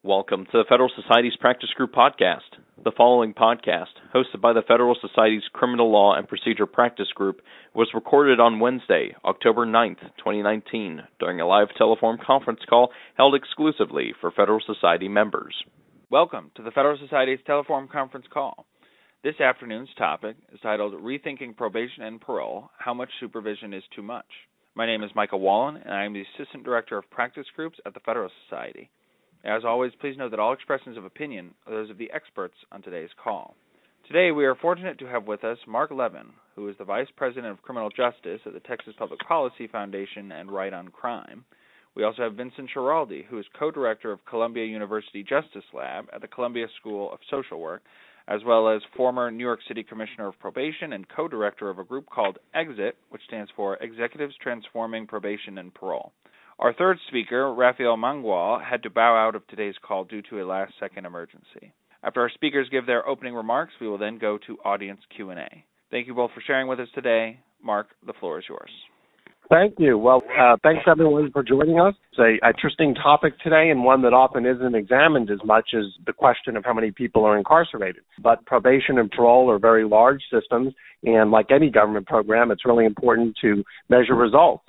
Welcome to the Federal Society's Practice Group podcast. The following podcast, hosted by the Federal Society's Criminal Law and Procedure Practice Group, was recorded on Wednesday, October 9th, 2019, during a live telephone conference call held exclusively for Federal Society members. Welcome to the Federal Society's telephone conference call. This afternoon's topic is titled Rethinking Probation and Parole, How Much Supervision is Too Much? My name is Michael Wallen, and I am the Assistant Director of Practice Groups at the Federal Society. As always, please note that all expressions of opinion are those of the experts on today's call. Today, we are fortunate to have with us Mark Levin, who is the Vice President of Criminal Justice at the Texas Public Policy Foundation and Right on Crime. We also have Vincent Schiraldi, who is Co-Director of Columbia University Justice Lab at the Columbia School of Social Work, as well as former New York City Commissioner of Probation and co-director of a group called EXIT, which stands for Executives Transforming Probation and Parole. Our third speaker, Rafael Mangual, had to bow out of today's call due to a last-second emergency. After our speakers give their opening remarks, we will then go to audience Q&A. Thank you both for sharing with us today. Mark, the floor is yours. Thank you. Well, thanks everyone for joining us. It's an interesting topic today and one that often isn't examined as much as the question of how many people are incarcerated. But probation and parole are very large systems, and like any government program, it's really important to measure results.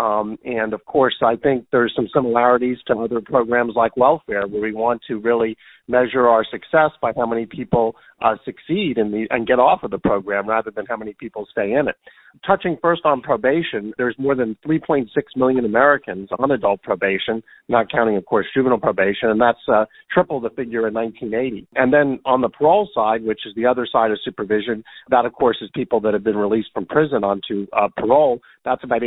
And of course, I think there's some similarities to other programs like welfare, where we want to really measure our success by how many people succeed and get off of the program rather than how many people stay in it. Touching first on probation, there's more than 3.6 million Americans on adult probation, not counting, of course, juvenile probation, and that's triple the figure in 1980. And then on the parole side, which is the other side of supervision, that, of course, is people that have been released from prison onto parole. That's about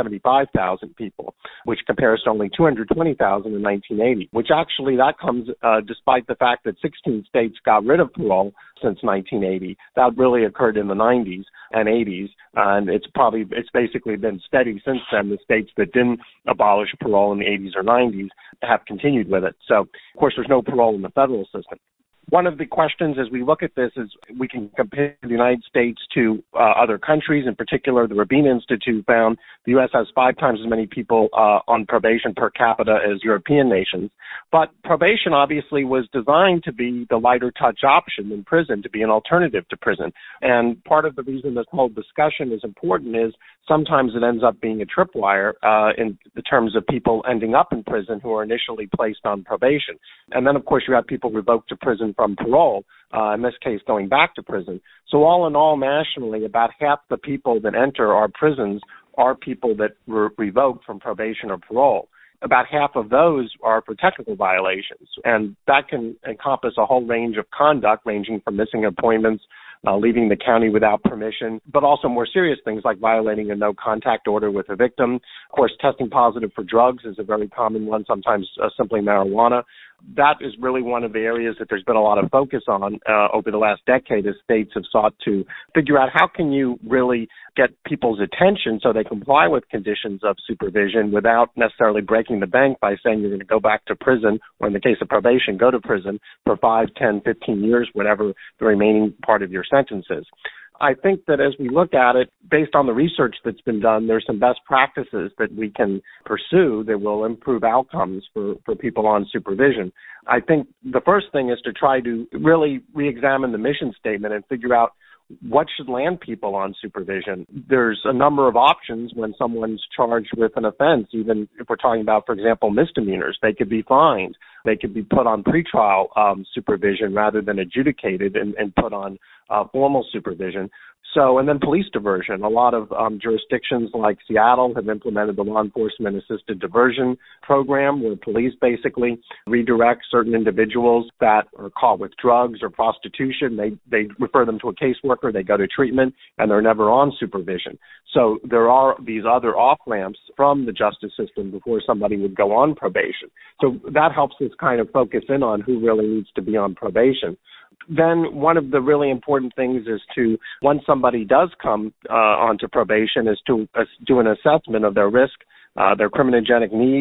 875,000 people, which compares to only 220,000 in 1980, which actually that comes despite the fact that 16 states got rid of parole since 1980. That really occurred in the 90s and 80s, and it's basically been steady since then. The states that didn't abolish parole in the 80s or 90s have continued with it. So, of course, there's no parole in the federal system. One of the questions as we look at this is we can compare the United States to other countries. In particular, the Rabin Institute found the U.S. has 5 times as many people on probation per capita as European nations. But probation obviously was designed to be the lighter touch option in prison, to be an alternative to prison. And part of the reason this whole discussion is important is sometimes it ends up being a tripwire in the terms of people ending up in prison who are initially placed on probation. And then, of course, you have people revoked to prison from parole, in this case going back to prison. So all in all, nationally, about half the people that enter our prisons are people that were revoked from probation or parole. About half of those are for technical violations, and that can encompass a whole range of conduct ranging from missing appointments, leaving the county without permission, but also more serious things like violating a no-contact order with a victim. Of course, testing positive for drugs is a very common one, sometimes simply marijuana. That is really one of the areas that there's been a lot of focus on over the last decade as states have sought to figure out how can you really get people's attention so they comply with conditions of supervision without necessarily breaking the bank by saying you're going to go back to prison, or in the case of probation, go to prison for 5, 10, 15 years, whatever the remaining part of your sentence is. I think that as we look at it, based on the research that's been done, there's some best practices that we can pursue that will improve outcomes for people on supervision. I think the first thing is to try to really re-examine the mission statement and figure out what should land people on supervision. There's a number of options when someone's charged with an offense, even if we're talking about, for example, misdemeanors. They could be fined. They could be put on pretrial supervision rather than adjudicated and put on formal supervision. So, and then police diversion. A lot of jurisdictions like Seattle have implemented the law enforcement assisted diversion program, where police basically redirect certain individuals that are caught with drugs or prostitution. They refer them to a caseworker, they go to treatment, and they're never on supervision. So there are these other off-ramps from the justice system before somebody would go on probation. So that helps us kind of focus in on who really needs to be on probation. Then one of the really important things is to, once somebody does come onto probation, is to do an assessment of their risk, their criminogenic needs,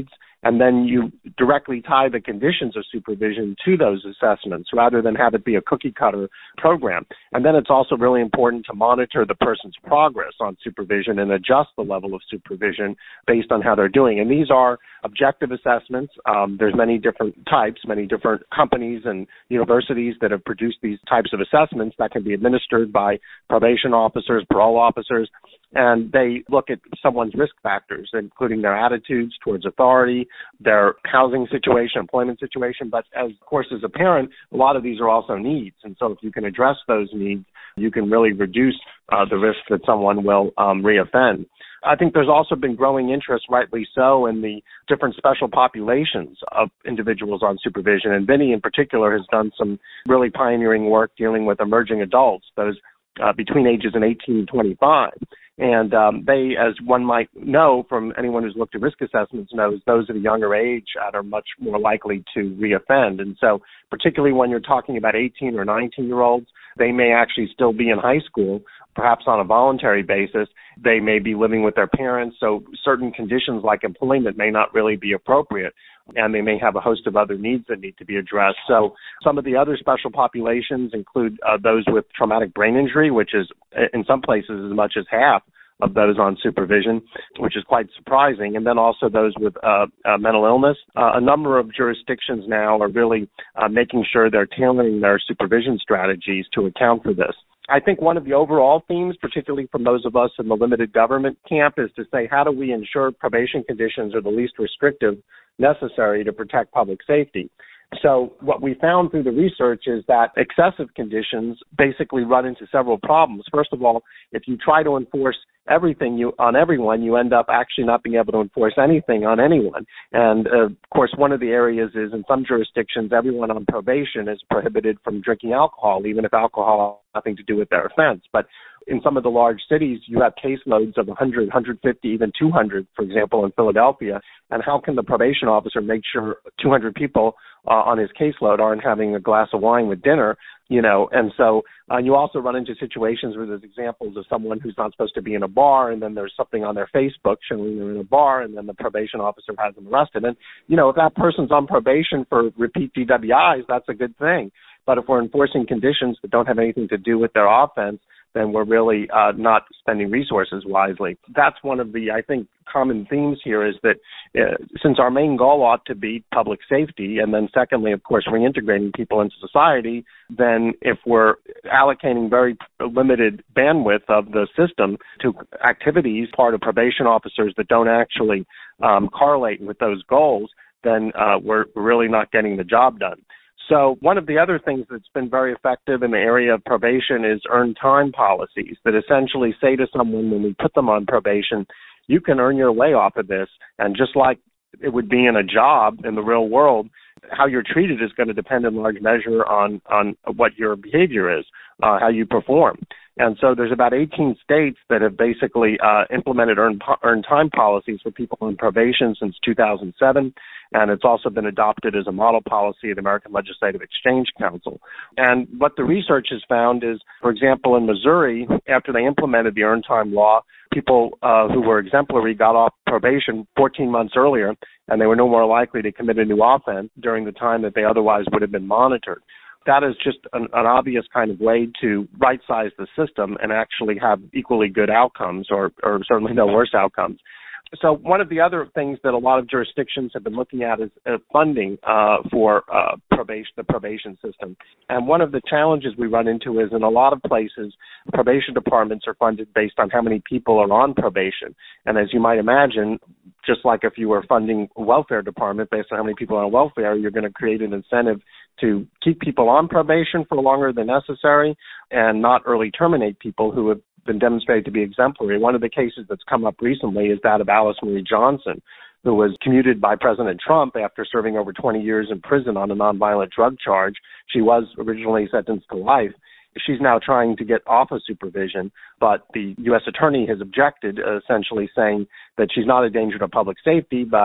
and then you directly tie the conditions of supervision to those assessments rather than have it be a cookie-cutter program. And then it's also really important to monitor the person's progress on supervision and adjust the level of supervision based on how they're doing. And these are objective assessments. There's many different types, many different companies and universities that have produced these types of assessments that can be administered by probation officers, parole officers, and they look at someone's risk factors, including their attitudes towards authority, their housing situation, employment situation. But of course, as a parent, a lot of these are also needs. And so if you can address those needs, you can really reduce the risk that someone will reoffend. I think there's also been growing interest, rightly so, in the different special populations of individuals on supervision. And Vinny in particular has done some really pioneering work dealing with emerging adults, those between ages of 18 and 25. And they, as one might know from anyone who's looked at risk assessments, knows those at a younger age are much more likely to reoffend. And so particularly when you're talking about 18 or 19-year-olds, they may actually still be in high school, perhaps on a voluntary basis. They may be living with their parents, so certain conditions like employment may not really be appropriate, and they may have a host of other needs that need to be addressed. So some of the other special populations include those with traumatic brain injury, which is in some places as much as half of those on supervision, which is quite surprising, and then also those with mental illness. A number of jurisdictions now are really making sure they're tailoring their supervision strategies to account for this. I think one of the overall themes, particularly from those of us in the limited government camp, is to say, how do we ensure probation conditions are the least restrictive necessary to protect public safety? So what we found through the research is that excessive conditions basically run into several problems. First of all, if you try to enforce everything on everyone, you end up actually not being able to enforce anything on anyone. And of course, one of the areas is in some jurisdictions, everyone on probation is prohibited from drinking alcohol, even if alcohol has nothing to do with their offense. But in some of the large cities, you have caseloads of 100, 150, even 200, for example, in Philadelphia. And how can the probation officer make sure 200 people on his caseload aren't having a glass of wine with dinner, And so you also run into situations where there's examples of someone who's not supposed to be in a bar, and then there's something on their Facebook showing they're in a bar, and then the probation officer has them arrested. And, if that person's on probation for repeat DWIs, that's a good thing. But if we're enforcing conditions that don't have anything to do with their offense, then we're really not spending resources wisely. That's one of the, I think, common themes here is that since our main goal ought to be public safety, and then secondly, of course, reintegrating people into society, then if we're allocating very limited bandwidth of the system to activities, part of probation officers that don't actually correlate with those goals, then we're really not getting the job done. So one of the other things that's been very effective in the area of probation is earned time policies that essentially say to someone when we put them on probation, you can earn your way off of this. And just like it would be in a job in the real world, how you're treated is going to depend in large measure on what your behavior is, how you perform. And so there's about 18 states that have basically implemented earned time policies for people on probation since 2007, and it's also been adopted as a model policy of the American Legislative Exchange Council. And what the research has found is, for example, in Missouri, after they implemented the earned time law, people who were exemplary got off probation 14 months earlier, and they were no more likely to commit a new offense during the time that they otherwise would have been monitored. That is just an obvious kind of way to right-size the system and actually have equally good outcomes or certainly no worse outcomes. So one of the other things that a lot of jurisdictions have been looking at is funding for the probation system. And one of the challenges we run into is in a lot of places, probation departments are funded based on how many people are on probation. And as you might imagine, just like if you were funding a welfare department based on how many people are on welfare, you're going to create an incentive to keep people on probation for longer than necessary and not early terminate people who have been demonstrated to be exemplary. One of the cases that's come up recently is that of Alice Marie Johnson, who was commuted by President Trump after serving over 20 years in prison on a nonviolent drug charge. She was originally sentenced to life. She's now trying to get off of supervision, but the U.S. attorney has objected, essentially saying that she's not a danger to public safety, but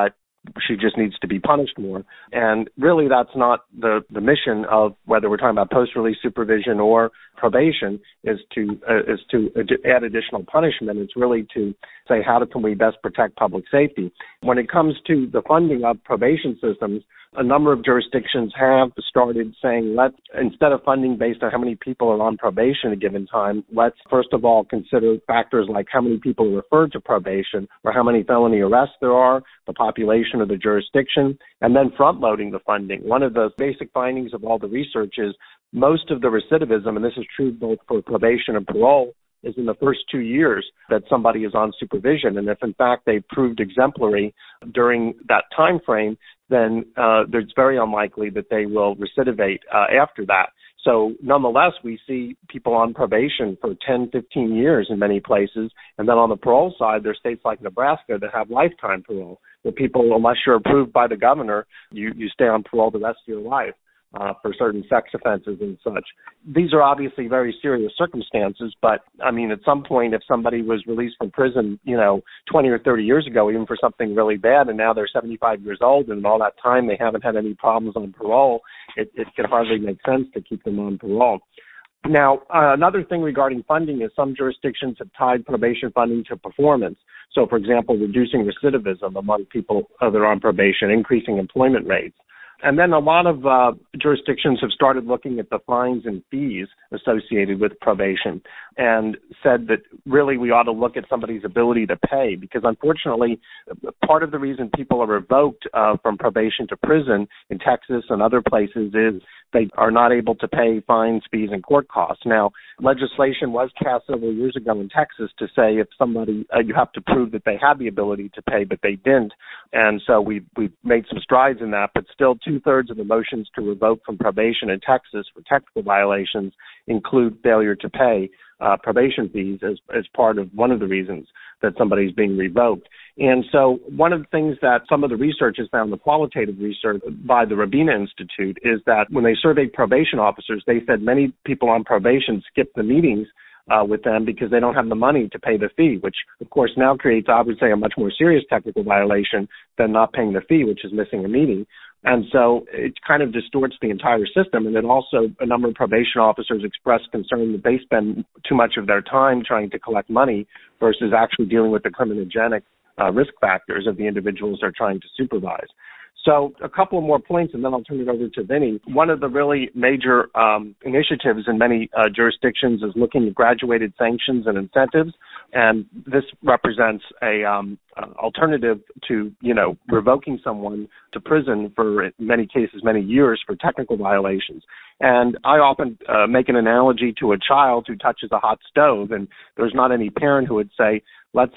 she just needs to be punished more. And really that's not the mission of whether we're talking about post-release supervision or probation is to add additional punishment. It's really to say how can we best protect public safety. When it comes to the funding of probation systems, a number of jurisdictions have started saying, instead of funding based on how many people are on probation at a given time, let's first of all consider factors like how many people are referred to probation or how many felony arrests there are, the population of the jurisdiction, and then front-loading the funding. One of the basic findings of all the research is most of the recidivism, and this is true both for probation and parole, is in the first 2 years that somebody is on supervision. And if, in fact, they proved exemplary during that time frame, then it's very unlikely that they will recidivate after that. So nonetheless, we see people on probation for 10, 15 years in many places. And then on the parole side, there are states like Nebraska that have lifetime parole, where people, unless you're approved by the governor, you stay on parole the rest of your life. For certain sex offenses and such. These are obviously very serious circumstances, but I mean, at some point, if somebody was released from prison, 20 or 30 years ago, even for something really bad, and now they're 75 years old, and all that time they haven't had any problems on parole, it can hardly make sense to keep them on parole. Now, another thing regarding funding is some jurisdictions have tied probation funding to performance. So, for example, reducing recidivism among people that are on probation, increasing employment rates. And then a lot of jurisdictions have started looking at the fines and fees associated with probation and said that really we ought to look at somebody's ability to pay, because unfortunately part of the reason people are revoked from probation to prison in Texas and other places is they are not able to pay fines, fees, and court costs. Now, legislation was passed several years ago in Texas to say if somebody, you have to prove that they had the ability to pay, but they didn't. And so we've made some strides in that, but still 2/3 of the motions to revoke from probation in Texas for technical violations include failure to pay probation fees as part of one of the reasons that somebody's being revoked. And so one of the things that some of the research has found, the qualitative research by the Rabina Institute, is that when they surveyed probation officers, they said many people on probation skip the meetings with them because they don't have the money to pay the fee, which of course now creates, I would say, a much more serious technical violation than not paying the fee, which is missing a meeting. And so it kind of distorts the entire system. And then also a number of probation officers expressed concern that they spend too much of their time trying to collect money versus actually dealing with the criminogenic risk factors of the individuals they're trying to supervise. So a couple of more points, and then I'll turn it over to Vinny. One of the really major initiatives in many jurisdictions is looking at graduated sanctions and incentives, and this represents a alternative to, revoking someone to prison for, in many cases, many years for technical violations. And I often make an analogy to a child who touches a hot stove, and there's not any parent who would say, let's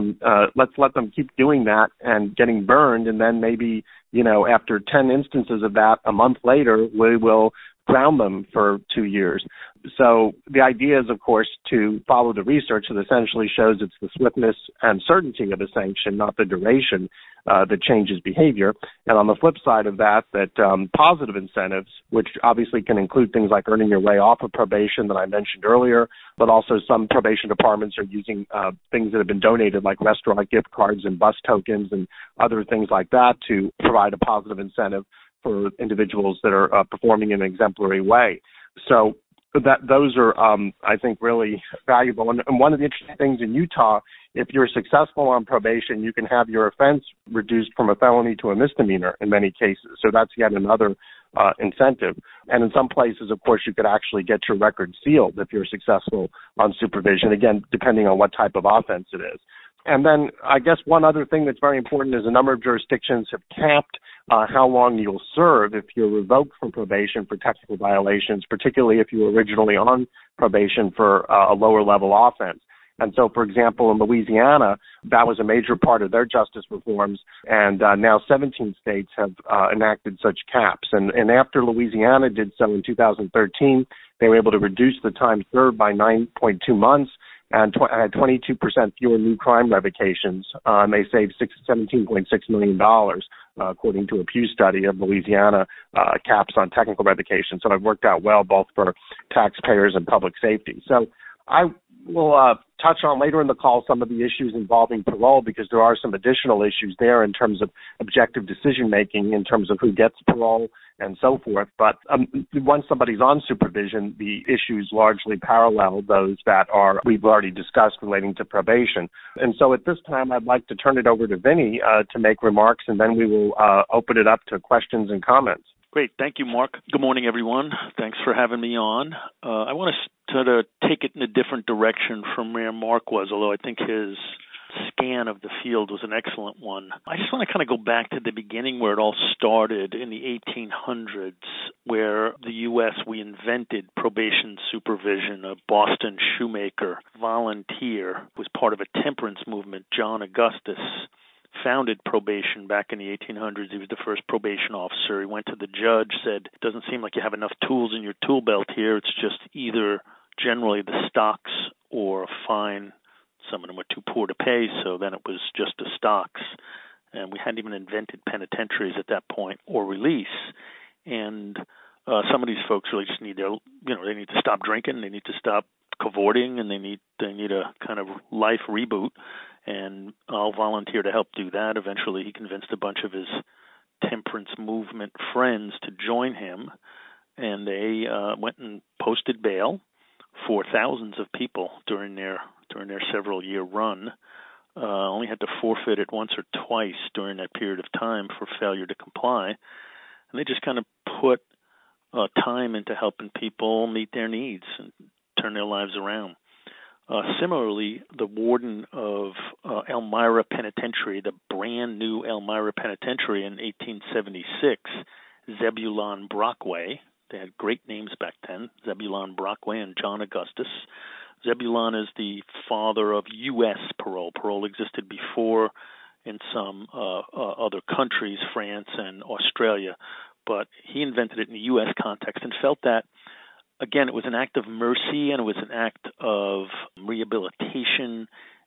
let them keep doing that and getting burned, and then maybe, after 10 instances of that, a month later, we will ground them for 2 years. So the idea is, of course, to follow the research that essentially shows it's the swiftness and certainty of a sanction, not the duration, that changes behavior. And on the flip side of that, positive incentives, which obviously can include things like earning your way off of probation that I mentioned earlier, but also some probation departments are using things that have been donated, like restaurant gift cards and bus tokens and other things like that, to provide a positive incentive for individuals that are performing in an exemplary way. So those are, I think, really valuable. And one of the interesting things in Utah, if you're successful on probation, you can have your offense reduced from a felony to a misdemeanor in many cases. So that's yet another incentive. And in some places, of course, you could actually get your record sealed if you're successful on supervision, again, depending on what type of offense it is. And then I guess one other thing that's very important is a number of jurisdictions have capped how long you'll serve if you're revoked from probation for technical violations, particularly if you were originally on probation for a lower level offense. And so, for example, in Louisiana, that was a major part of their justice reforms, and now 17 states have enacted such caps. And after Louisiana did so in 2013, they were able to reduce the time served by 9.2 months, and had 22% fewer new crime revocations. They saved $17.6 million, according to a Pew study of Louisiana caps on technical revocation. So it worked out well both for taxpayers and public safety. So I we'll touch on later in the call some of the issues involving parole, because there are some additional issues there in terms of objective decision-making, in terms of who gets parole and so forth. But once somebody's on supervision, the issues largely parallel those that we've already discussed relating to probation. And so at this time, I'd like to turn it over to Vinny to make remarks, and then we will open it up to questions and comments. Great. Thank you, Mark. Good morning, everyone. Thanks for having me on. I want to sort of take it in a different direction from where Mark was, although I think his scan of the field was an excellent one. I just want to kind of go back to the beginning where it all started in the 1800s, where the U.S., we invented probation supervision. A Boston shoemaker, volunteer, was part of a temperance movement. John Augustus founded probation back in the 1800s. He was the first probation officer. He went to the judge, said, "It doesn't seem like you have enough tools in your tool belt here. It's just either generally the stocks or a fine." Some of them were too poor to pay, so then it was just the stocks. And we hadn't even invented penitentiaries at that point or release. And some of these folks really just need they need to stop drinking, they need to stop cavorting, and they need a kind of life reboot. And I'll volunteer to help do that. Eventually, he convinced a bunch of his temperance movement friends to join him, and they went and posted bail for thousands of people during their several-year run. Only had to forfeit it once or twice during that period of time for failure to comply. And they just kind of put time into helping people meet their needs and turn their lives around. Similarly, the warden of Elmira Penitentiary, the brand new Elmira Penitentiary in 1876, Zebulon Brockway. They had great names back then, Zebulon Brockway and John Augustus. Zebulon is the father of U.S. parole. Parole existed before in some other countries, France and Australia, but he invented it in the U.S. context and felt that, again, it was an act of mercy and it was an act of rehabilitation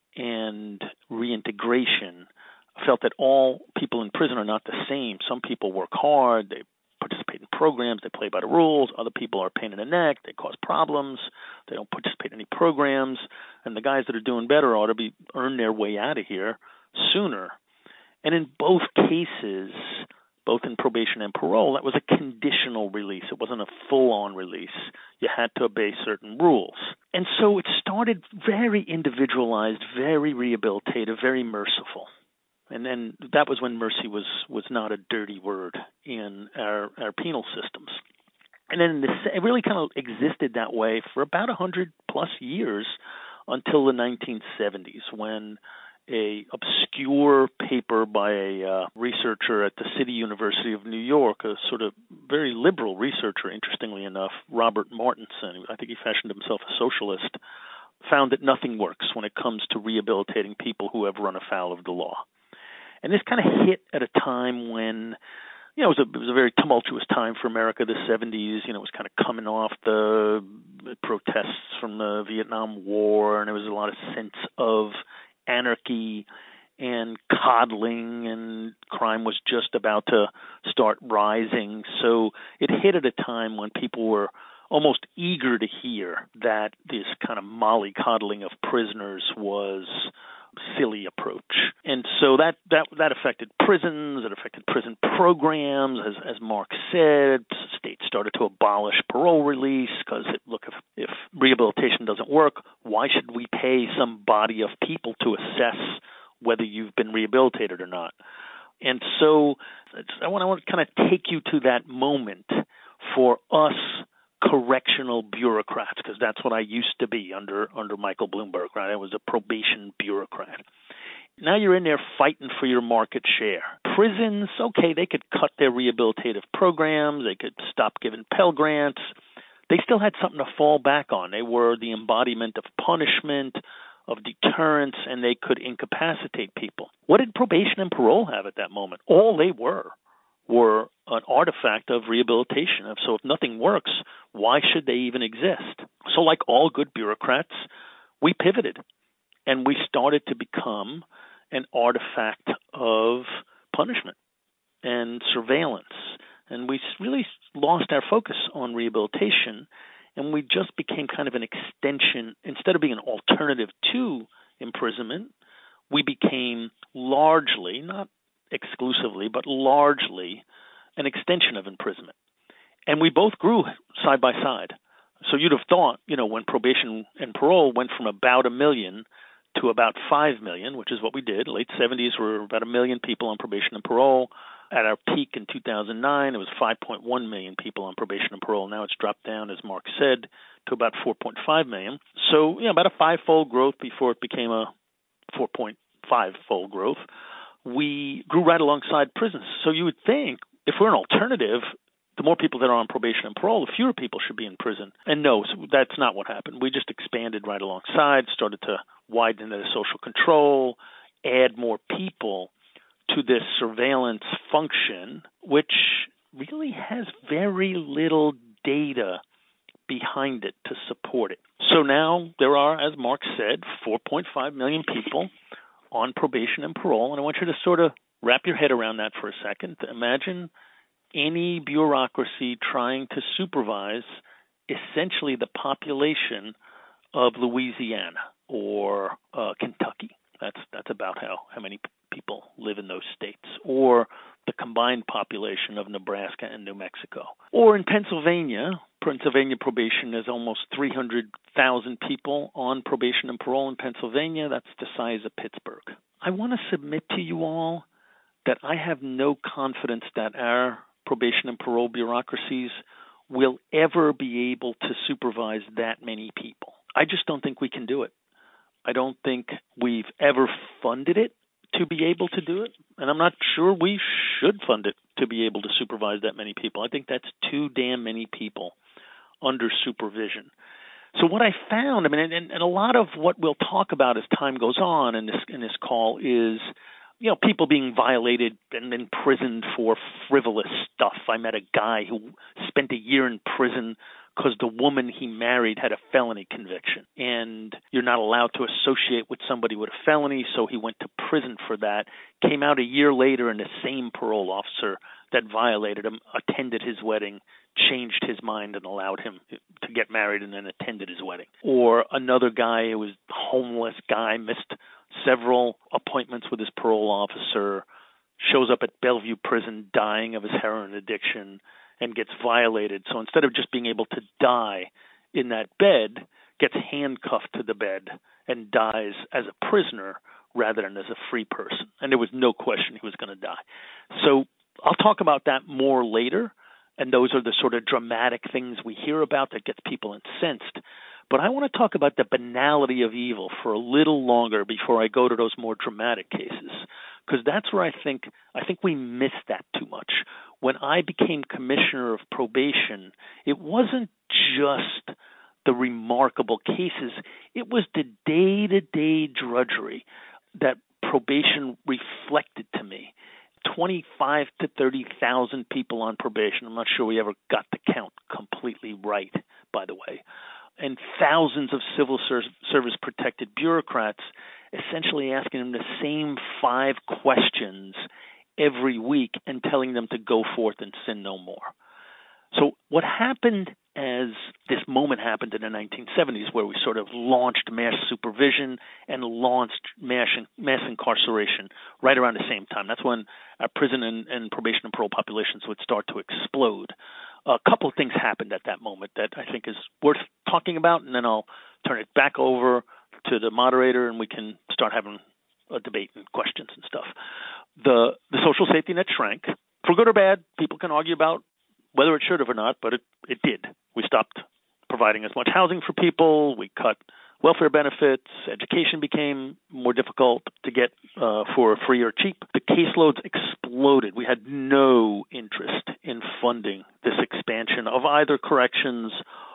and reintegration. I felt that all people in prison are not the same. Some people work hard, they participate in programs, they play by the rules. Other people are a pain in the neck, they cause problems, they don't participate in any programs. And the guys that are doing better ought to earn their way out of here sooner. And in both cases, both in probation and parole, that was a conditional release. It wasn't a full-on release. You had to obey certain rules. And so it started very individualized, very rehabilitative, very merciful. And then that was when mercy was not a dirty word in our penal systems. And then it really kind of existed that way for about 100-plus years until the 1970s, when a obscure paper by a researcher at the City University of New York, a sort of very liberal researcher, interestingly enough, Robert Martinson, I think he fashioned himself a socialist, found that nothing works when it comes to rehabilitating people who have run afoul of the law. And this kind of hit at a time when, it was a very tumultuous time for America, the 70s. It was kind of coming off the protests from the Vietnam War, and there was a lot of sense of anarchy and coddling, and crime was just about to start rising. So it hit at a time when people were almost eager to hear that this kind of mollycoddling of prisoners was silly approach. And so that affected prisons, it affected prison programs. As Mark said, states started to abolish parole release because, if rehabilitation doesn't work, why should we pay some body of people to assess whether you've been rehabilitated or not? And so I want to kind of take you to that moment for us correctional bureaucrats, because that's what I used to be under Michael Bloomberg, right? I was a probation bureaucrat. Now you're in there fighting for your market share. Prisons, okay, they could cut their rehabilitative programs, they could stop giving Pell Grants. They still had something to fall back on. They were the embodiment of punishment, of deterrence, and they could incapacitate people. What did probation and parole have at that moment? All they were an artifact of rehabilitation. So if nothing works, why should they even exist? So like all good bureaucrats, we pivoted, and we started to become an artifact of punishment and surveillance. And we really lost our focus on rehabilitation, and we just became kind of an extension. Instead of being an alternative to imprisonment, we became largely, not exclusively, but largely an extension of imprisonment. And we both grew side by side. So you'd have thought, when probation and parole went from about 1 million to about 5 million, which is what we did. Late 70s were about 1 million people on probation and parole. At our peak in 2009, it was 5.1 million people on probation and parole. Now it's dropped down, as Mark said, to about 4.5 million. So, about a 5-fold growth before it became a 4.5-fold growth. We grew right alongside prisons. So you would think if we're an alternative, the more people that are on probation and parole, the fewer people should be in prison. And no, that's not what happened. We just expanded right alongside, started to widen the social control, add more people to this surveillance function, which really has very little data behind it to support it. So now there are, as Mark said, 4.5 million people on probation and parole. And I want you to sort of wrap your head around that for a second. Imagine any bureaucracy trying to supervise essentially the population of Louisiana or Kentucky. That's about how many people live in those states, or the combined population of Nebraska and New Mexico. Or in Pennsylvania probation is almost 300,000 people on probation and parole in Pennsylvania. That's the size of Pittsburgh. I want to submit to you all that I have no confidence that our probation and parole bureaucracies will ever be able to supervise that many people. I just don't think we can do it. I don't think we've ever funded it to be able to do it, and I'm not sure we should fund it to be able to supervise that many people. I think that's too damn many people under supervision. So what I found, and a lot of what we'll talk about as time goes on in this call is, people being violated and imprisoned for frivolous stuff. I met a guy who spent a year in prison because the woman he married had a felony conviction, and you're not allowed to associate with somebody with a felony, so he went to prison for that. Came out a year later, and the same parole officer that violated him attended his wedding, changed his mind, and allowed him to get married and then attended his wedding. Or another guy who was a homeless guy, missed several appointments with his parole officer, shows up at Bellevue Prison dying of his heroin addiction, and gets violated. So instead of just being able to die in that bed, gets handcuffed to the bed and dies as a prisoner rather than as a free person. And there was no question he was going to die. So I'll talk about that more later, and those are the sort of dramatic things we hear about that gets people incensed. But I want to talk about the banality of evil for a little longer before I go to those more dramatic cases, because that's where I think we miss that too much. When I became commissioner of probation, it wasn't just the remarkable cases. It was the day-to-day drudgery that probation reflected to me. 25 to 30,000 people on probation. I'm not sure we ever got the count completely right, by the way. And thousands of civil service protected bureaucrats essentially asking them the same 5 questions every week and telling them to go forth and sin no more. So what happened as this moment happened in the 1970s, where we sort of launched mass supervision and launched mass incarceration right around the same time. That's when our prison and probation and parole populations would start to explode. A couple of things happened at that moment that I think is worth talking about, and then I'll turn it back over to the moderator, and we can start having a debate and questions and stuff. The social safety net shrank. For good or bad, people can argue about whether it should have or not, but it did. We stopped providing as much housing for people. We cut welfare benefits. Education became more difficult to get for free or cheap. The caseloads exploded. We had no interest in funding this expansion of either corrections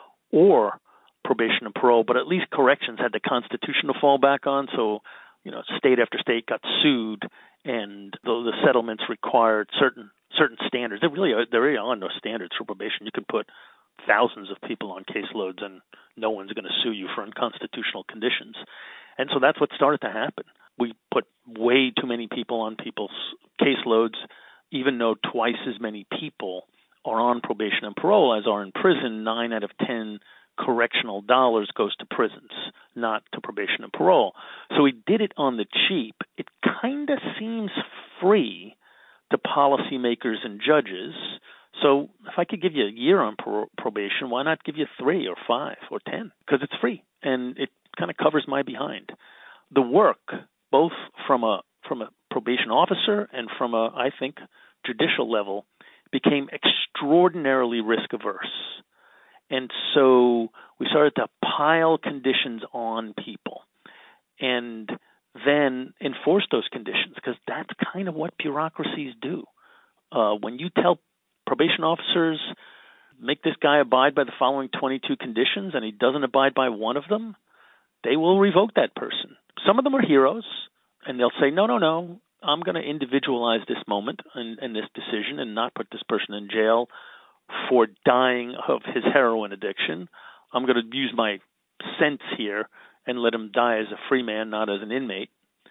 or probation and parole, but at least corrections had the Constitution to fall back on. So, state after state got sued, and the settlements required certain standards. There really are no standards for probation. You could put thousands of people on caseloads and no one's going to sue you for unconstitutional conditions. And so that's what started to happen. We put way too many people on people's caseloads, even though twice as many people are on probation and parole as are in prison. 9 out of 10 correctional dollars goes to prisons, not to probation and parole. So he did it on the cheap. It kind of seems free to policymakers and judges. So if I could give you a year on probation, why not give you 3 or 5 or 10? Because it's free, and it kind of covers my behind. The work, both from a probation officer and from a, I think, judicial level, became extraordinarily risk averse. And so we started to pile conditions on people and then enforce those conditions, because that's kind of what bureaucracies do. When you tell probation officers, make this guy abide by the following 22 conditions, and he doesn't abide by one of them, they will revoke that person. Some of them are heroes, and they'll say, no, I'm going to individualize this moment and this decision and not put this person in jail for dying of his heroin addiction. I'm going to use my sense here and let him die as a free man, not as an inmate,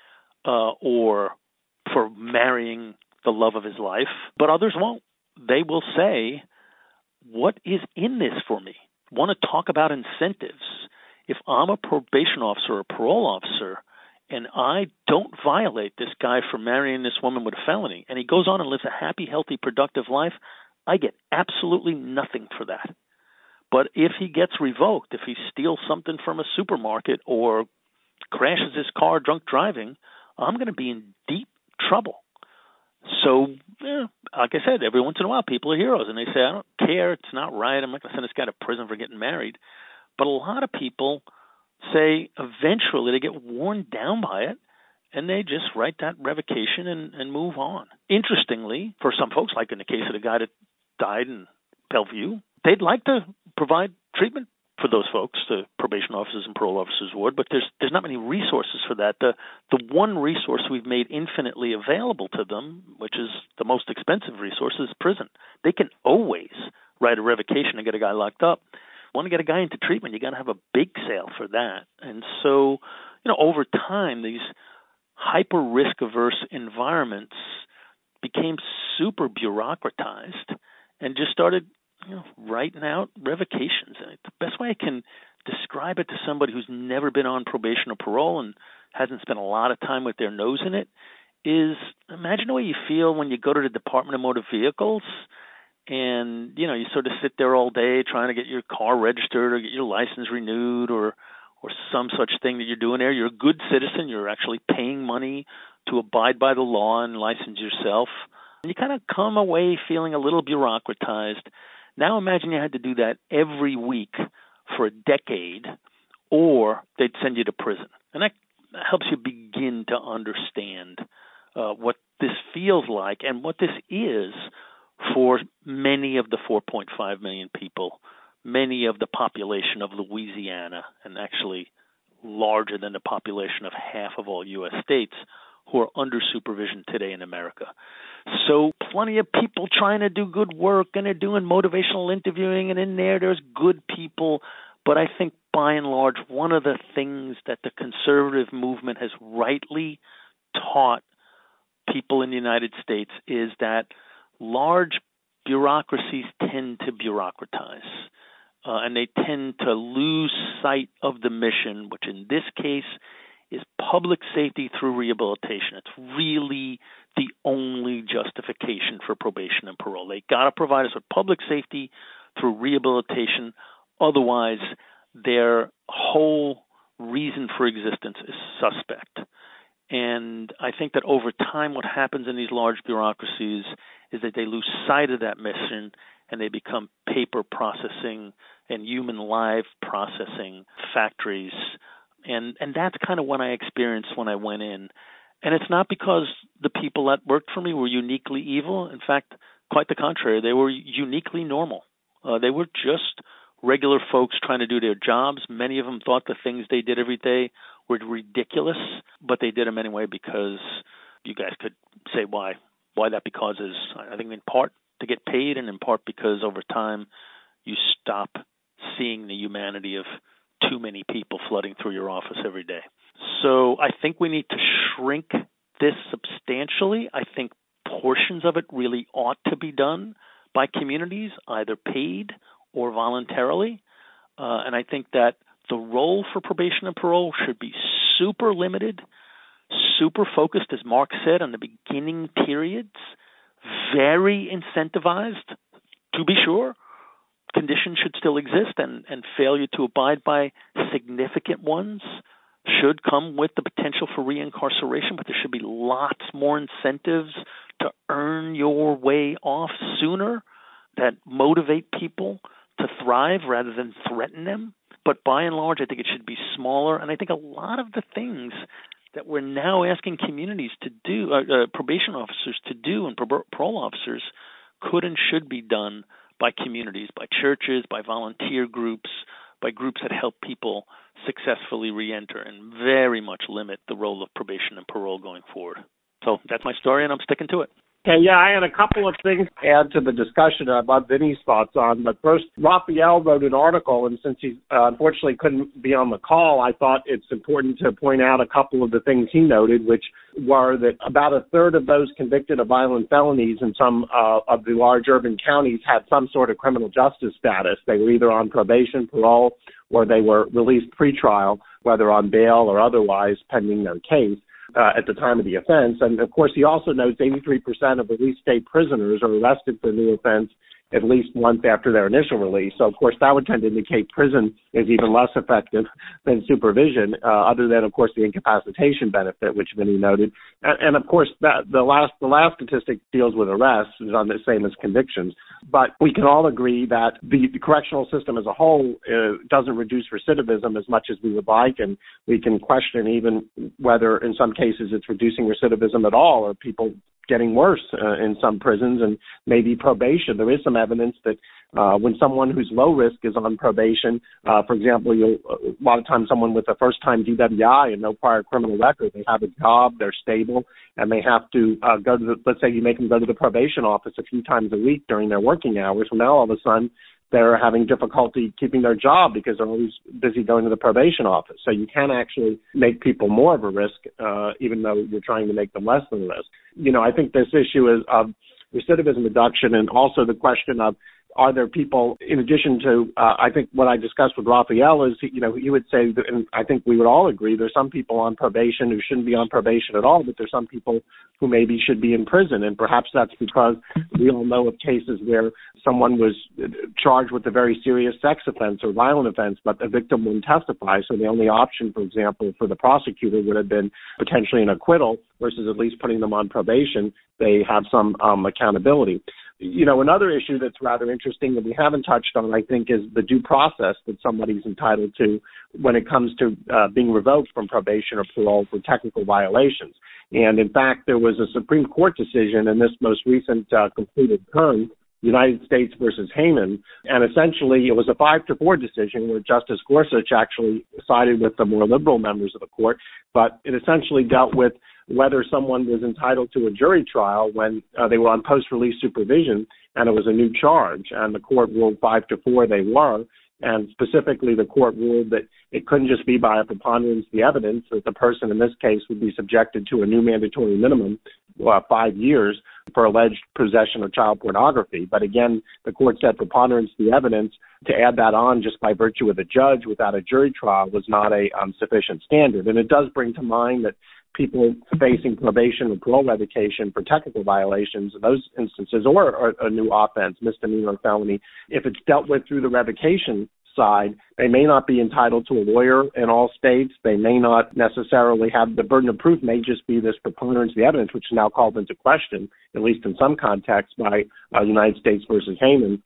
or for marrying the love of his life. But others won't. They will say, what is in this for me? Want to talk about incentives. If I'm a probation officer or parole officer and I don't violate this guy for marrying this woman with a felony, and he goes on and lives a happy, healthy, productive life, I get absolutely nothing for that. But if he gets revoked, if he steals something from a supermarket or crashes his car drunk driving, I'm going to be in deep trouble. So, like I said, every once in a while people are heroes, and they say, I don't care, it's not right, I'm not going to send this guy to prison for getting married. But a lot of people say eventually they get worn down by it, and they just write that revocation and move on. Interestingly, for some folks, like in the case of the guy that died in Bellevue, they'd like to provide treatment for those folks, the probation officers and parole officers would, but there's not many resources for that. The one resource we've made infinitely available to them, which is the most expensive resource, is prison. They can always write a revocation and get a guy locked up. Want to get a guy into treatment, you got to have a big sale for that. And so, over time, these hyper risk averse environments became super bureaucratized and just started writing out revocations. And the best way I can describe it to somebody who's never been on probation or parole and hasn't spent a lot of time with their nose in it is, imagine the way you feel when you go to the Department of Motor Vehicles and, you sort of sit there all day trying to get your car registered or get your license renewed or some such thing that you're doing there. You're a good citizen. You're actually paying money to abide by the law and license yourself. And you kind of come away feeling a little bureaucratized. Now imagine you had to do that every week for a decade, or they'd send you to prison. And that helps you begin to understand what this feels like and what this is for many of the 4.5 million people, many of the population of Louisiana, and actually larger than the population of half of all U.S. states who are under supervision today in America. So plenty of people trying to do good work, and they're doing motivational interviewing, and in there's good people. But I think by and large, one of the things that the conservative movement has rightly taught people in the United States is that large bureaucracies tend to bureaucratize. And they tend to lose sight of the mission, which in this case is public safety through rehabilitation. It's really the only justification for probation and parole. They got to provide us with public safety through rehabilitation. Otherwise, their whole reason for existence is suspect. And I think that over time what happens in these large bureaucracies is that they lose sight of that mission and they become paper processing and human live processing factories. And that's kind of what I experienced when I went in. And it's not because the people that worked for me were uniquely evil. In fact, quite the contrary. They were uniquely normal. They were just regular folks trying to do their jobs. Many of them thought the things they did every day were ridiculous, but they did them anyway because you guys could say why. Why that because is, I think, in part to get paid and in part because over time you stop seeing the humanity of too many people flooding through your office every day. So I think we need to shrink this substantially. I think portions of it really ought to be done by communities, either paid or voluntarily. And I think that the role for probation and parole should be super limited, super focused, as Mark said, on the beginning periods, very incentivized, to be sure. Conditions should still exist, and failure to abide by significant ones should come with the potential for reincarceration, but there should be lots more incentives to earn your way off sooner that motivate people to thrive rather than threaten them. But by and large, I think it should be smaller, and I think a lot of the things that we're now asking communities to do, probation officers to do, and parole officers could and should be done by communities, by churches, by volunteer groups, by groups that help people successfully reenter, and very much limit the role of probation and parole going forward. So that's my story, and I'm sticking to it. Okay, yeah, I had a couple of things to add to the discussion about Vinny's thoughts on. But first, Raphael wrote an article, and since he unfortunately couldn't be on the call, I thought it's important to point out a couple of the things he noted, which were that about a third of those convicted of violent felonies in some of the large urban counties had some sort of criminal justice status. They were either on probation, parole, or they were released pretrial, whether on bail or otherwise, pending their case. At the time of the offense. And, of course, he also notes 83% of released state prisoners are arrested for a new offense at least once after their initial release. So, of course, that would tend to indicate prison is even less effective than supervision, other than, of course, the incapacitation benefit, which Vinny noted. And of course, the last statistic deals with arrests, is on the same as convictions. But we can all agree that the correctional system as a whole doesn't reduce recidivism as much as we would like, and we can question even whether in some cases it's reducing recidivism at all, or people getting worse in some prisons, and maybe probation. There is some evidence that when someone who's low risk is on probation, for example, a lot of times someone with a first-time DWI and no prior criminal record, they have a job, they're stable, and they have to go to let's say you make them go to the probation office a few times a week during their working hours. Well, now all of a sudden they're having difficulty keeping their job because they're always busy going to the probation office. So you can actually make people more of a risk, even though you're trying to make them less than a risk. I think this issue is of recidivism reduction, and also the question of, are there people, in addition to, I think what I discussed with Raphael is, he would say, that, and I think we would all agree, there's some people on probation who shouldn't be on probation at all, but there's some people who maybe should be in prison. And perhaps that's because we all know of cases where someone was charged with a very serious sex offense or violent offense, but the victim wouldn't testify. So the only option, for example, for the prosecutor would have been potentially an acquittal versus at least putting them on probation. They have some accountability. Another issue that's rather interesting that we haven't touched on, I think, is the due process that somebody's entitled to when it comes to being revoked from probation or parole for technical violations. And, in fact, there was a Supreme Court decision in this most recent completed term, United States versus Hayman, and essentially it was a 5-4 decision where Justice Gorsuch actually sided with the more liberal members of the court, but it essentially dealt with whether someone was entitled to a jury trial when they were on post-release supervision and it was a new charge, and the court ruled 5-4 they were, and specifically the court ruled that it couldn't just be by a preponderance of the evidence that the person in this case would be subjected to a new mandatory minimum, 5 years, for alleged possession of child pornography. But again, the court said preponderance of the evidence, to add that on just by virtue of the judge without a jury trial was not a sufficient standard. And it does bring to mind that people facing probation or parole revocation for technical violations, in those instances, or a new offense, misdemeanor or felony, if it's dealt with through the revocation side, they may not be entitled to a lawyer in all states. They may not necessarily have the burden of proof, may just be this preponderance of the evidence, which is now called into question, at least in some contexts, by United States versus Hayman.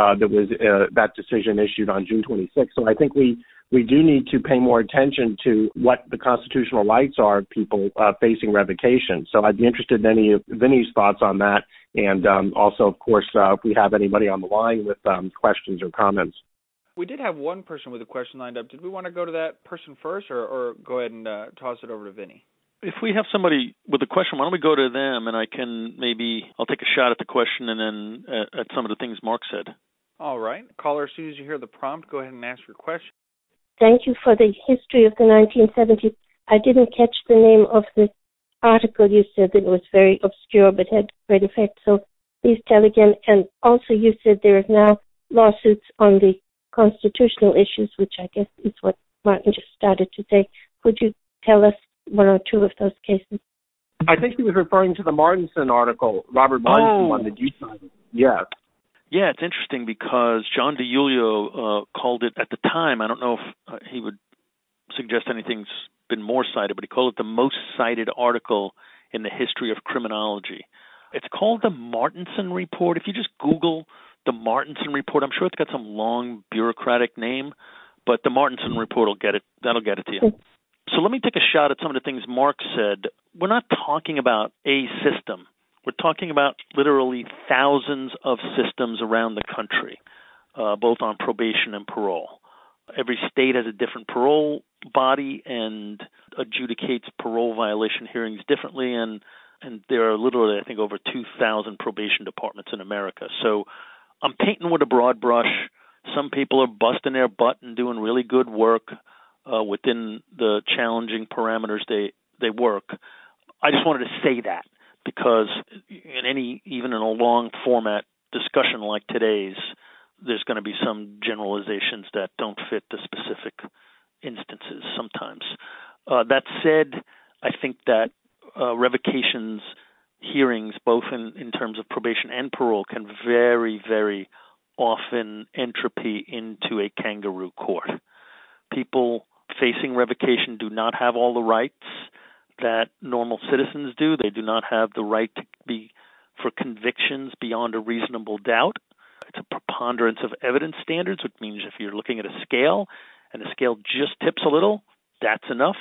That decision issued on June 26th. So I think we do need to pay more attention to what the constitutional rights are of people facing revocation. So I'd be interested in any of Vinny's thoughts on that. And also, of course, if we have anybody on the line with questions or comments. We did have one person with a question lined up. Did we want to go to that person first or go ahead and toss it over to Vinny? If we have somebody with a question, why don't we go to them, and I'll take a shot at the question and then at some of the things Mark said. All right. Caller, as soon as you hear the prompt, go ahead and ask your question. Thank you for the history of the 1970s. I didn't catch the name of the article. You said that it was very obscure but had great effect. So please tell again. And also you said there is now lawsuits on the constitutional issues, which I guess is what Martin just started to say. Could you tell us one or two of those cases? I think he was referring to the Martinson article, Robert Martinson one that you cited. Yeah. Yeah, it's interesting because John DiIulio called it at the time, I don't know if he would suggest anything's been more cited, but he called it the most cited article in the history of criminology. It's called the Martinson Report. If you just Google the Martinson Report, I'm sure it's got some long bureaucratic name, but the Martinson Report will get it. That'll get it to you. So let me take a shot at some of the things Mark said. We're not talking about a system. We're talking about literally thousands of systems around the country, both on probation and parole. Every state has a different parole body and adjudicates parole violation hearings differently, and there are literally, I think, over 2,000 probation departments in America. So I'm painting with a broad brush. Some people are busting their butt and doing really good work within the challenging parameters they work. I just wanted to say that because even in a long format discussion like today's, there's going to be some generalizations that don't fit the specific instances sometimes. That said, I think that revocations hearings, both in terms of probation and parole, can very, very often entropy into a kangaroo court. People facing revocation do not have all the rights that normal citizens do. They do not have the right to be for convictions beyond a reasonable doubt. It's a preponderance of evidence standards, which means if you're looking at a scale and the scale just tips a little, that's enough.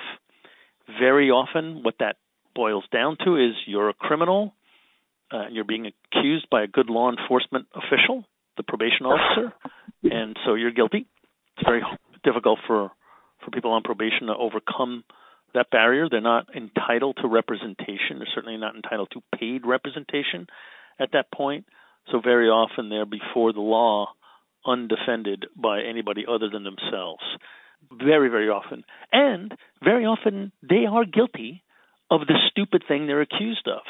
Very often what that boils down to is you're a criminal, you're being accused by a good law enforcement official, the probation officer, and so you're guilty. It's very difficult for people on probation to overcome that barrier. They're not entitled to representation. They're certainly not entitled to paid representation at that point. So very often they're before the law undefended by anybody other than themselves. Very, very often. And very often they are guilty of the stupid thing they're accused of.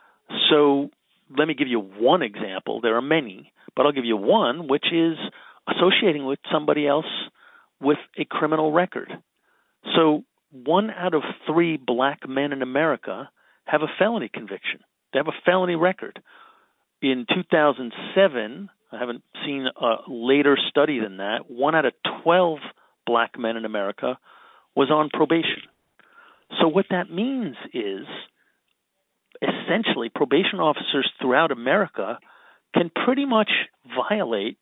So let me give you one example. There are many, but I'll give you one, which is associating with somebody else with a criminal record. So 1 out of 3 black men in America have a felony conviction. They have a felony record. In 2007, I haven't seen a later study than that, 1 out of 12 black men in America was on probation. So what that means is, essentially, probation officers throughout America can pretty much violate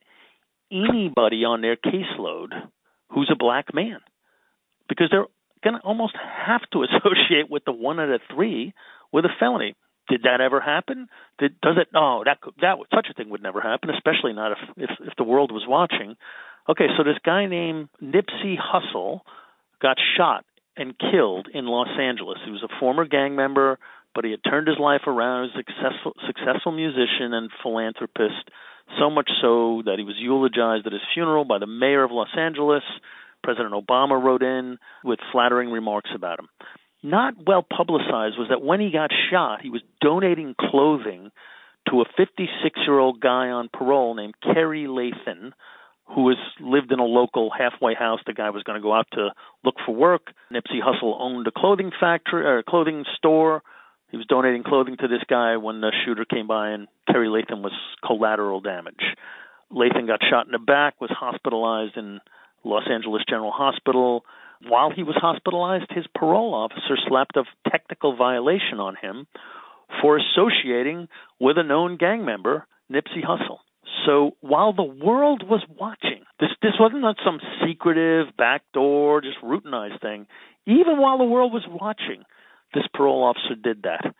anybody on their caseload who's a black man, because they're going to almost have to associate with the 1 out of 3 with a felony. Did that ever happen? Does it? No, that such a thing would never happen, especially not if the world was watching. Okay, so this guy named Nipsey Hussle got shot and killed in Los Angeles. He was a former gang member, but he had turned his life around. He was a successful musician and philanthropist, so much so that he was eulogized at his funeral by the mayor of Los Angeles. President Obama wrote in with flattering remarks about him. Not well publicized was that when he got shot, he was donating clothing to a 56-year-old guy on parole named Kerry Lathan, who lived in a local halfway house. The guy was going to go out to look for work. Nipsey Hussle owned a clothing factory or clothing store. He was donating clothing to this guy when the shooter came by, and Kerry Lathan was collateral damage. Lathan got shot in the back, was hospitalized in Los Angeles General Hospital. While he was hospitalized, his parole officer slapped a technical violation on him for associating with a known gang member, Nipsey Hussle. So while the world was watching, this wasn't some secretive, backdoor, just routinized thing. Even while the world was watching, this parole officer did that.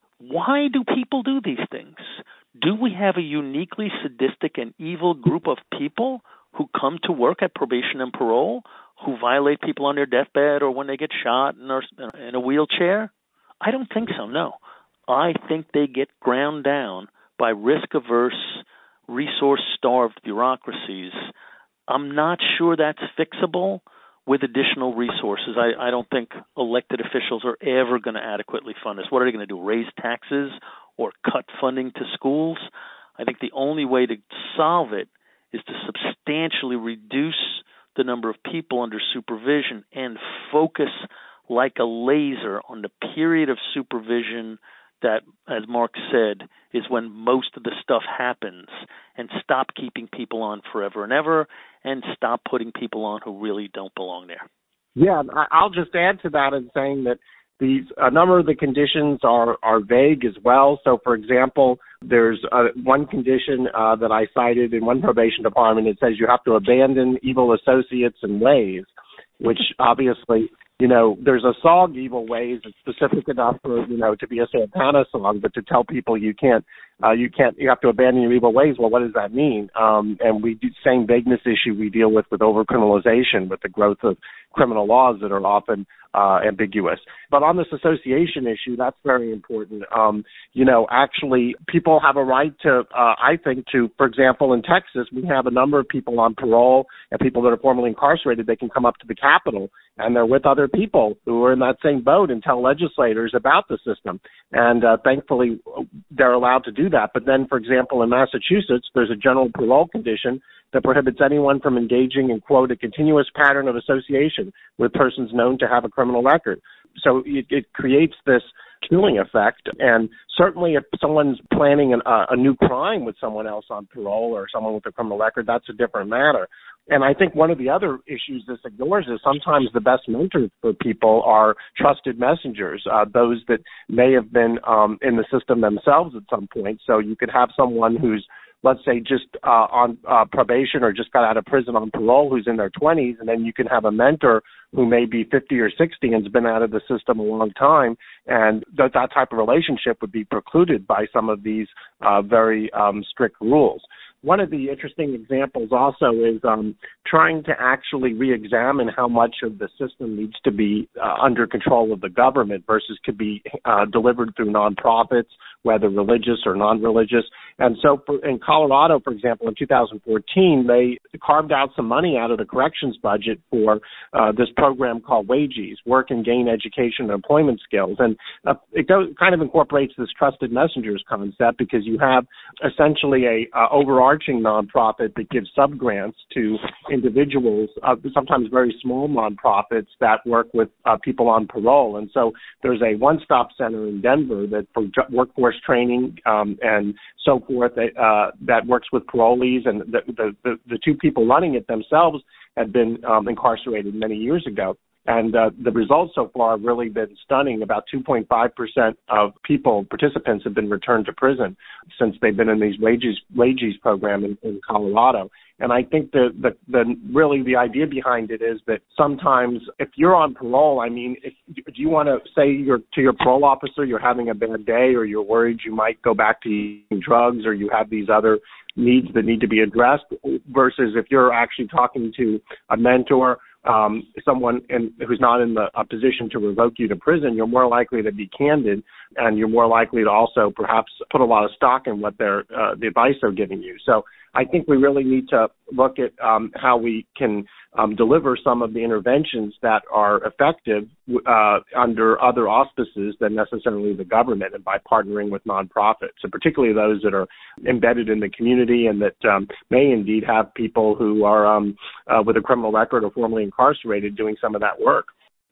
Why do people do these things? Do we have a uniquely sadistic and evil group of people who come to work at probation and parole, who violate people on their deathbed or when they get shot and are in a wheelchair? I don't think so, no. I think they get ground down by risk-averse, resource-starved bureaucracies. I'm not sure that's fixable with additional resources. I don't think elected officials are ever going to adequately fund this. What are they going to do, raise taxes or cut funding to schools? I think the only way to solve it is to substantially reduce the number of people under supervision and focus like a laser on the period of supervision that, as Mark said, is when most of the stuff happens, and stop keeping people on forever and ever, and stop putting people on who really don't belong there. Yeah, I'll just add to that in saying that a number of the conditions are vague as well. So, for example, there's one condition that I cited in one probation department. It says you have to abandon evil associates and ways, which obviously, there's a song, Evil Ways. It's specific enough for, to be a Santana song, but to tell people you have to abandon your evil ways. Well, what does that mean? And we do same vagueness issue we deal with overcriminalization, with the growth of criminal laws that are often ambiguous. But on this association issue, that's very important. Actually, people have a right to, for example, in Texas, we have a number of people on parole and people that are formerly incarcerated. They can come up to the Capitol and they're with other people who are in that same boat and tell legislators about the system. And thankfully, they're allowed to do that. But then, for example, in Massachusetts, there's a general parole condition that prohibits anyone from engaging in, quote, a continuous pattern of association with persons known to have a criminal record. So it creates this cooling effect. And certainly if someone's planning a new crime with someone else on parole or someone with a criminal record, that's a different matter. And I think one of the other issues this ignores is sometimes the best mentors for people are trusted messengers, those that may have been in the system themselves at some point. So you could have someone who's, let's say, just on probation or just got out of prison on parole who's in their 20s, and then you can have a mentor who may be 50 or 60 and has been out of the system a long time, and that type of relationship would be precluded by some of these very strict rules. One of the interesting examples also is trying to actually re-examine how much of the system needs to be under control of the government versus could be delivered through nonprofits, whether religious or non-religious. And so in Colorado, for example, in 2014, they carved out some money out of the corrections budget for this program called WAGES, Work and Gain Education and Employment Skills. And it kind of incorporates this trusted messengers concept, because you have essentially a overarching nonprofit that gives sub-grants to individuals, sometimes very small nonprofits that work with people on parole. And so there's a one-stop center in Denver that for workforce training and so forth that works with parolees, and the two people running it themselves had been incarcerated many years ago. And the results so far have really been stunning. About 2.5% of participants have been returned to prison since they've been in these WAGES program in Colorado. And I think really the idea behind it is that sometimes if you're on parole, do you want to say to your parole officer you're having a bad day, or you're worried you might go back to eating drugs, or you have these other needs that need to be addressed, versus if you're actually talking to a mentor, someone who's not in a position to revoke you to prison, you're more likely to be candid, and you're more likely to also perhaps put a lot of stock in what the advice they're giving you. So I think we really need to look at how we can deliver some of the interventions that are effective under other auspices than necessarily the government, and by partnering with nonprofits, and particularly those that are embedded in the community and that may indeed have people who are with a criminal record or formerly incarcerated doing some of that work.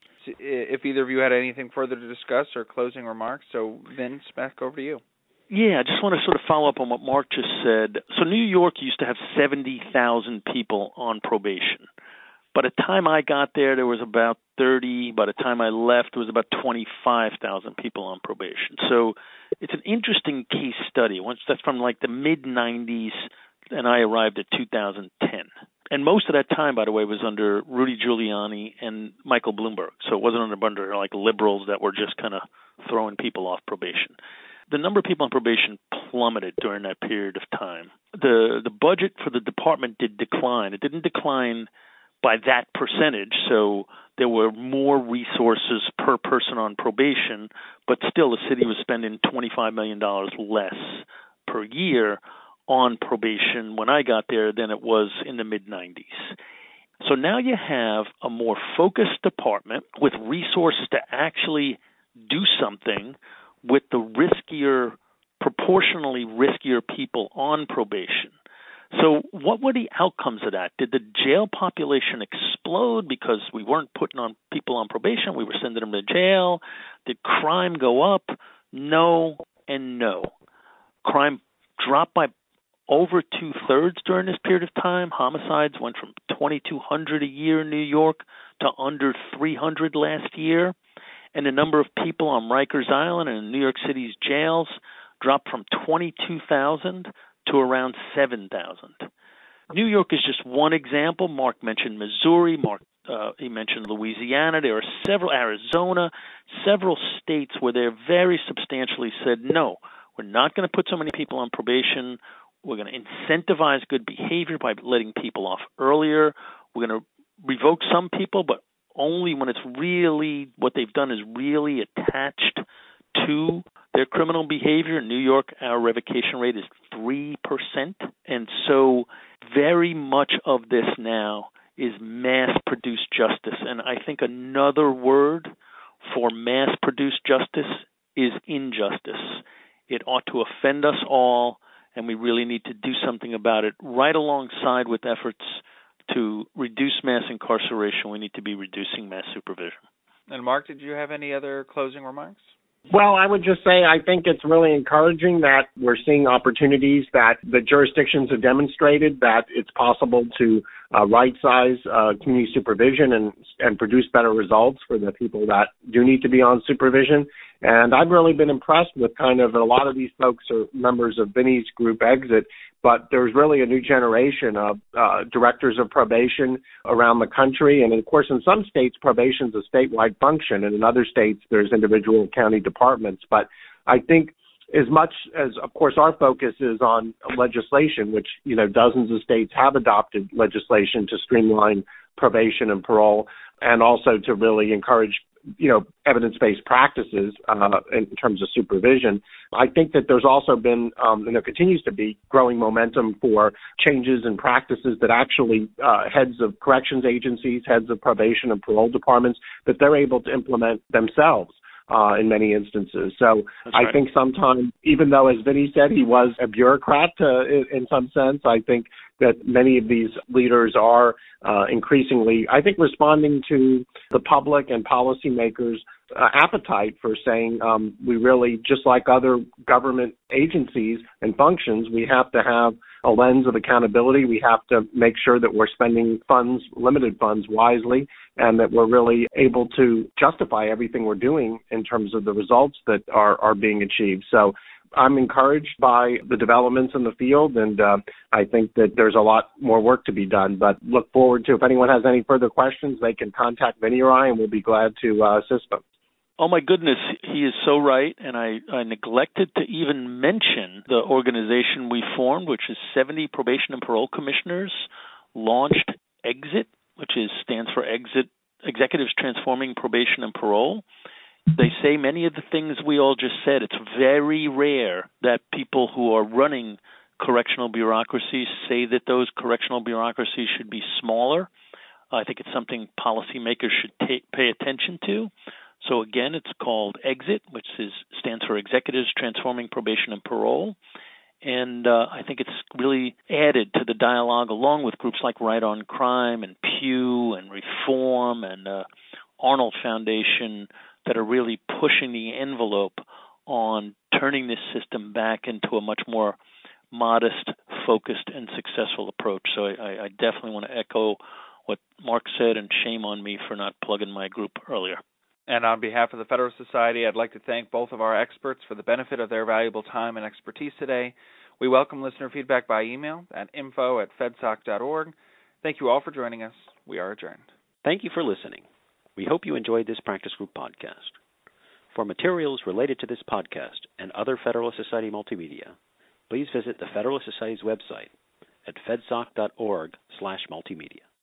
If either of you had anything further to discuss or closing remarks, so Vince, back over to you. Yeah, I just want to sort of follow up on what Mark just said. So New York used to have 70,000 people on probation. By the time I got there was about 30. By the time I left, there was about 25,000 people on probation. So it's an interesting case study. That's from like the mid-'90s, and I arrived at 2010. And most of that time, by the way, was under Rudy Giuliani and Michael Bloomberg. So it wasn't under like liberals that were just kind of throwing people off probation. The number of people on probation plummeted during that period of time. The budget for the department did decline. It didn't decline by that percentage, so there were more resources per person on probation, but still the city was spending $25 million less per year on probation when I got there than it was in the mid-'90s. So now you have a more focused department with resources to actually do something with the proportionally riskier people on probation. So what were the outcomes of that? Did the jail population explode because we weren't putting on people on probation? We were sending them to jail. Did crime go up? No and no. Crime dropped by over 2/3 during this period of time. Homicides went from 2,200 a year in New York to under 300 last year. And the number of people on Rikers Island and New York City's jails dropped from 22,000 to around 7,000. New York is just one example. Mark mentioned Missouri. He mentioned Louisiana. There are several, Arizona, several states where they're very substantially said, no, we're not going to put so many people on probation. We're going to incentivize good behavior by letting people off earlier. We're going to revoke some people, but only when it's really, what they've done is really attached to their criminal behavior. In New York, our revocation rate is 3%. And so very much of this now is mass-produced justice. And I think another word for mass-produced justice is injustice. It ought to offend us all, and we really need to do something about it. Right alongside with efforts to reduce mass incarceration, we need to be reducing mass supervision. And Mark, did you have any other closing remarks? Well, I would just say I think it's really encouraging that we're seeing opportunities that the jurisdictions have demonstrated that it's possible to right-size community supervision and produce better results for the people that do need to be on supervision. And I've really been impressed with kind of a lot of these folks are members of Vinny's group Exit, but there's really a new generation of directors of probation around the country. And, of course, in some states, probation is a statewide function, and in other states, there's individual county departments. But I think as much as, of course, our focus is on legislation, which, you know, dozens of states have adopted legislation to streamline probation and parole, and also to really encourage, you know, evidence-based practices in terms of supervision. I think that there's also been, and there continues to be, growing momentum for changes in practices that actually heads of corrections agencies, heads of probation and parole departments, that they're able to implement themselves in many instances. So I think sometimes, even though, as Vinny said, he was a bureaucrat in some sense, I think that many of these leaders are increasingly, I think, responding to the public and policymakers' appetite for saying we really, just like other government agencies and functions, we have to have a lens of accountability. We have to make sure that we're spending funds, limited funds, wisely, and that we're really able to justify everything we're doing in terms of the results that are being achieved. So I'm encouraged by the developments in the field, and I think that there's a lot more work to be done, but look forward to, if anyone has any further questions, they can contact Vinny or I, and we'll be glad to assist them. Oh, my goodness, he is so right, and I neglected to even mention the organization we formed, which is 70 probation and parole commissioners, launched EXIT, which stands for Executives Transforming Probation and Parole. They say many of the things we all just said. It's very rare that people who are running correctional bureaucracies say that those correctional bureaucracies should be smaller. I think it's something policymakers should pay attention to. So again, it's called EXIT, which stands for Executives Transforming Probation and Parole. And I think it's really added to the dialogue along with groups like Right on Crime and Pew and Reform and Arnold Foundation that are really pushing the envelope on turning this system back into a much more modest, focused, and successful approach. So I definitely want to echo what Mark said, and shame on me for not plugging my group earlier. And on behalf of the Federalist Society, I'd like to thank both of our experts for the benefit of their valuable time and expertise today. We welcome listener feedback by email at info@fedsoc.org. Thank you all for joining us. We are adjourned. Thank you for listening. We hope you enjoyed this Practice Group podcast. For materials related to this podcast and other Federalist Society multimedia, please visit the Federalist Society's website at fedsoc.org/multimedia.